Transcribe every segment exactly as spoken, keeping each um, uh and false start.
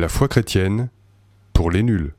La foi chrétienne pour les nuls.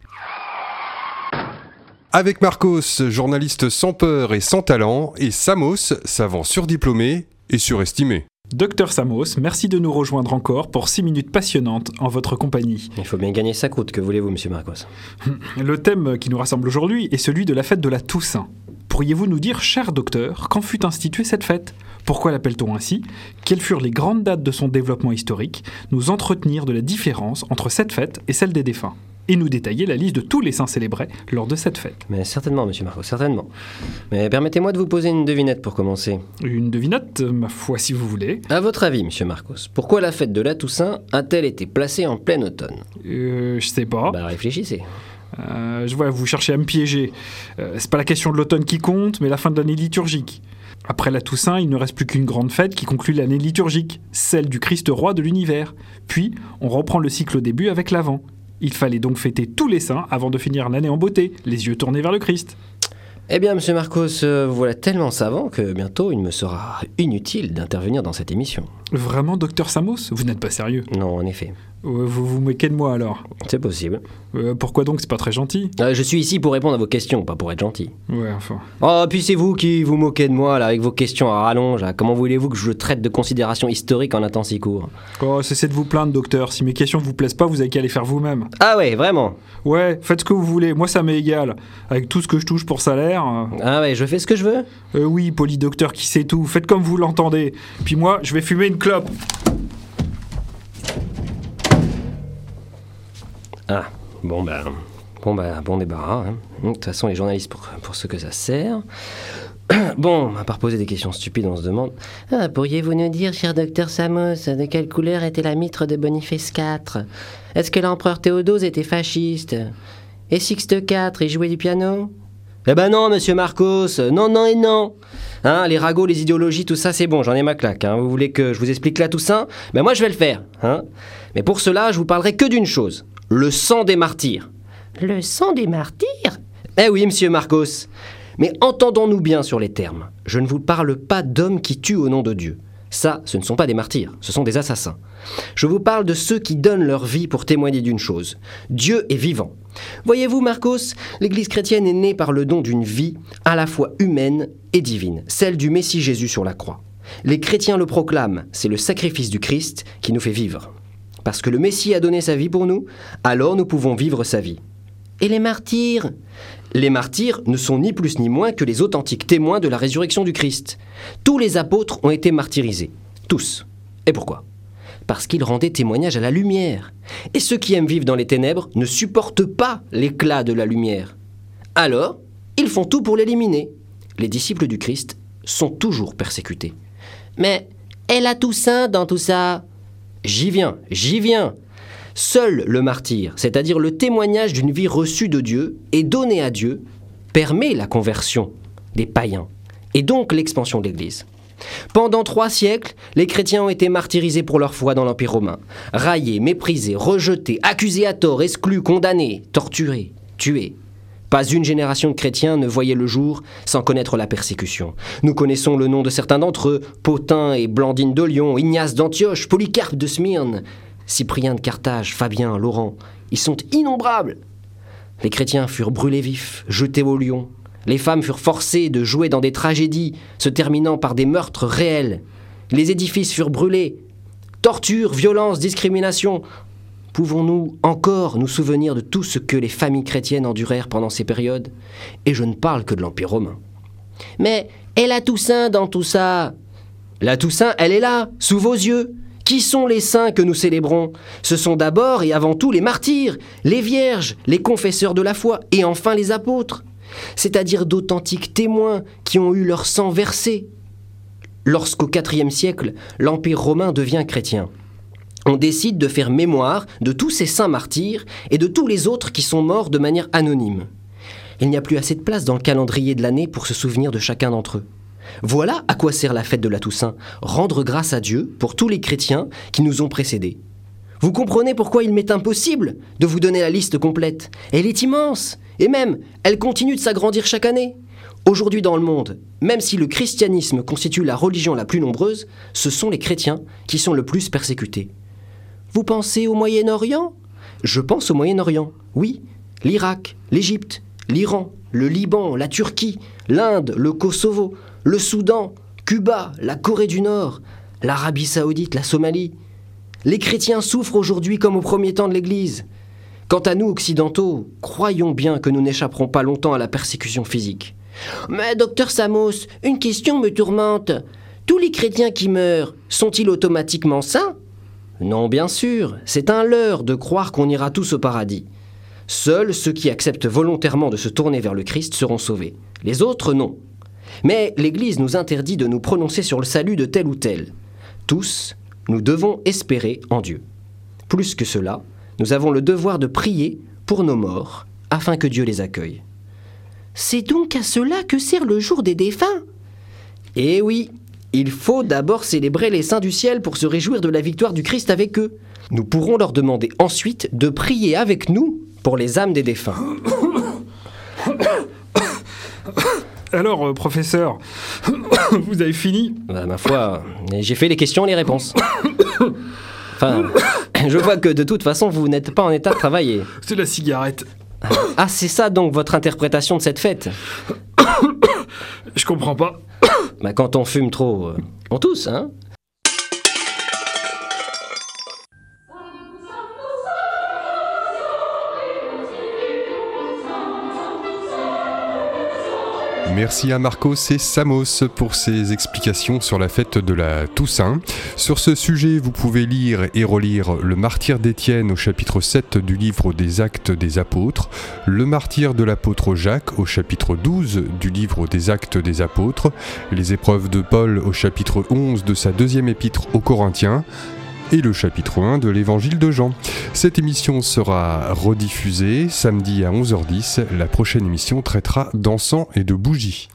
Avec Marcos, journaliste sans peur et sans talent, et Samos, savant surdiplômé et surestimé. Docteur Samos, merci de nous rejoindre encore pour six minutes passionnantes en votre compagnie. Il faut bien gagner sa croûte, que voulez-vous, monsieur Marcos? Le thème qui nous rassemble aujourd'hui est celui de la fête de la Toussaint. Pourriez-vous nous dire, cher docteur, quand fut instituée cette fête? Pourquoi l'appelle-t-on ainsi? Quelles furent les grandes dates de son développement historique? Nous entretenir de la différence entre cette fête et celle des défunts. Et nous détailler la liste de tous les saints célébrés lors de cette fête. Mais certainement, monsieur Marcos, certainement. Mais permettez-moi de vous poser une devinette pour commencer. Une devinette, ma foi, si vous voulez. À votre avis, monsieur Marcos, pourquoi la fête de la Toussaint a-t-elle été placée en plein automne? Euh, je sais pas. Bah réfléchissez. Euh, je vois, vous cherchez à me piéger. Euh, c'est pas la question de l'automne qui compte, mais la fin de l'année liturgique. Après la Toussaint, il ne reste plus qu'une grande fête qui conclut l'année liturgique, celle du Christ roi de l'univers. Puis, on reprend le cycle au début avec l'Avent. Il fallait donc fêter tous les saints avant de finir l'année en beauté, les yeux tournés vers le Christ. Eh bien, monsieur Marcos, euh, vous voilà tellement savant que bientôt il me sera inutile d'intervenir dans cette émission. Vraiment, docteur Samos? Vous n'êtes pas sérieux? Non, en effet. Euh, vous vous moquez de moi alors? C'est possible. Euh, pourquoi donc? C'est pas très gentil. Euh, je suis ici pour répondre à vos questions, pas pour être gentil. Ouais, enfin... Oh, puis c'est vous qui vous moquez de moi, là, avec vos questions à rallonge. Là. Comment voulez-vous que je traite de considérations historiques en un temps si court? Oh, cessez de vous plaindre, docteur. Si mes questions vous plaisent pas, vous avez qu'à les faire vous-même. Ah ouais, vraiment? Ouais, faites ce que vous voulez. Moi, ça m'est égal. Avec tout ce que je touche pour salaire... Euh... Ah ouais, je fais ce que je veux? Euh, oui, polydocteur qui sait tout. Faites comme vous l'entendez. Puis moi, je vais fumer une clope. Ah, bon ben... Bon ben, bon débarras. Hein. De toute façon, les journalistes, pour, pour ce que ça sert... Bon, à part poser des questions stupides, on se demande... Ah, pourriez-vous nous dire, cher docteur Samos, de quelle couleur était la mitre de Boniface quatre? Est-ce que l'empereur Théodose était fasciste? Et Sixte quatre, il jouait du piano? Eh ben non, monsieur Marcos, non, non et non. Hein, les ragots, les idéologies, tout ça, c'est bon, j'en ai ma claque. Hein. Vous voulez que je vous explique la Toussaint? Ben moi, je vais le faire. Hein. Mais pour cela, je vous parlerai que d'une chose. Le sang des martyrs. Le sang des martyrs? Eh oui, monsieur Marcos. Mais entendons-nous bien sur les termes. Je ne vous parle pas d'hommes qui tuent au nom de Dieu. Ça, ce ne sont pas des martyrs, ce sont des assassins. Je vous parle de ceux qui donnent leur vie pour témoigner d'une chose. Dieu est vivant. Voyez-vous, Marcos, l'Église chrétienne est née par le don d'une vie à la fois humaine et divine, celle du Messie Jésus sur la croix. Les chrétiens le proclament, c'est le sacrifice du Christ qui nous fait vivre. Parce que le Messie a donné sa vie pour nous, alors nous pouvons vivre sa vie. Et les martyrs? Les martyrs ne sont ni plus ni moins que les authentiques témoins de la résurrection du Christ. Tous les apôtres ont été martyrisés. Tous. Et pourquoi? Parce qu'ils rendaient témoignage à la lumière. Et ceux qui aiment vivre dans les ténèbres ne supportent pas l'éclat de la lumière. Alors, ils font tout pour l'éliminer. Les disciples du Christ sont toujours persécutés. Mais, et la Toussaint dans tout ça? J'y viens, j'y viens. Seul le martyr, c'est-à-dire le témoignage d'une vie reçue de Dieu et donnée à Dieu, permet la conversion des païens et donc l'expansion de l'Église. Pendant trois siècles, les chrétiens ont été martyrisés pour leur foi dans l'Empire romain, raillés, méprisés, rejetés, accusés à tort, exclus, condamnés, torturés, tués. Pas une génération de chrétiens ne voyait le jour sans connaître la persécution. Nous connaissons le nom de certains d'entre eux, Pothin et Blandine de Lyon, Ignace d'Antioche, Polycarpe de Smyrne, Cyprien de Carthage, Fabien, Laurent, ils sont innombrables. Les chrétiens furent brûlés vifs, jetés au lion. Les femmes furent forcées de jouer dans des tragédies, se terminant par des meurtres réels. Les édifices furent brûlés. Torture, violence, discrimination. Pouvons-nous encore nous souvenir de tout ce que les familles chrétiennes endurèrent pendant ces périodes? Et je ne parle que de l'Empire romain. Mais, et la Toussaint dans tout ça? La Toussaint, elle est là, sous vos yeux. Qui sont les saints que nous célébrons? Ce sont d'abord et avant tout les martyrs, les vierges, les confesseurs de la foi et enfin les apôtres, c'est-à-dire d'authentiques témoins qui ont eu leur sang versé. Lorsqu'au quatrième siècle, l'Empire romain devient chrétien, on décide de faire mémoire de tous ces saints martyrs et de tous les autres qui sont morts de manière anonyme. Il n'y a plus assez de place dans le calendrier de l'année pour se souvenir de chacun d'entre eux. Voilà à quoi sert la fête de la Toussaint, rendre grâce à Dieu pour tous les chrétiens qui nous ont précédés. Vous comprenez pourquoi il m'est impossible de vous donner la liste complète. Elle est immense, et même, elle continue de s'agrandir chaque année. Aujourd'hui dans le monde, même si le christianisme constitue la religion la plus nombreuse, ce sont les chrétiens qui sont le plus persécutés. Vous pensez au Moyen-Orient ? Je pense au Moyen-Orient, oui. L'Irak, l'Égypte, l'Iran, le Liban, la Turquie, l'Inde, le Kosovo, le Soudan, Cuba, la Corée du Nord, l'Arabie Saoudite, la Somalie. Les chrétiens souffrent aujourd'hui comme au premier temps de l'Église. Quant à nous, occidentaux, croyons bien que nous n'échapperons pas longtemps à la persécution physique. Mais docteur Samos, une question me tourmente. Tous les chrétiens qui meurent, sont-ils automatiquement saints ? Non, bien sûr, c'est un leurre de croire qu'on ira tous au paradis. Seuls ceux qui acceptent volontairement de se tourner vers le Christ seront sauvés. Les autres, non. Mais l'Église nous interdit de nous prononcer sur le salut de tel ou tel. Tous, nous devons espérer en Dieu. Plus que cela, nous avons le devoir de prier pour nos morts, afin que Dieu les accueille. C'est donc à cela que sert le jour des défunts ? Eh oui, il faut d'abord célébrer les saints du ciel pour se réjouir de la victoire du Christ avec eux. Nous pourrons leur demander ensuite de prier avec nous pour les âmes des défunts. Alors, euh, professeur, vous avez fini ? Bah, ma foi, j'ai fait les questions et les réponses. Enfin, je vois que de toute façon, vous n'êtes pas en état de travailler. C'est la cigarette. Ah, c'est ça donc votre interprétation de cette fête ? Je comprends pas. Bah, quand on fume trop, euh, on tousse, hein ? Merci à Marcos et Samos pour ces explications sur la fête de la Toussaint. Sur ce sujet, vous pouvez lire et relire Le martyre d'Étienne au chapitre sept du livre des Actes des Apôtres, Le martyre de l'apôtre Jacques au chapitre douze du livre des Actes des Apôtres, Les épreuves de Paul au chapitre onze de sa deuxième épître aux Corinthiens, et le chapitre un de l'évangile de Jean. Cette émission sera rediffusée samedi à onze heures dix. La prochaine émission traitera d'encens et de bougies.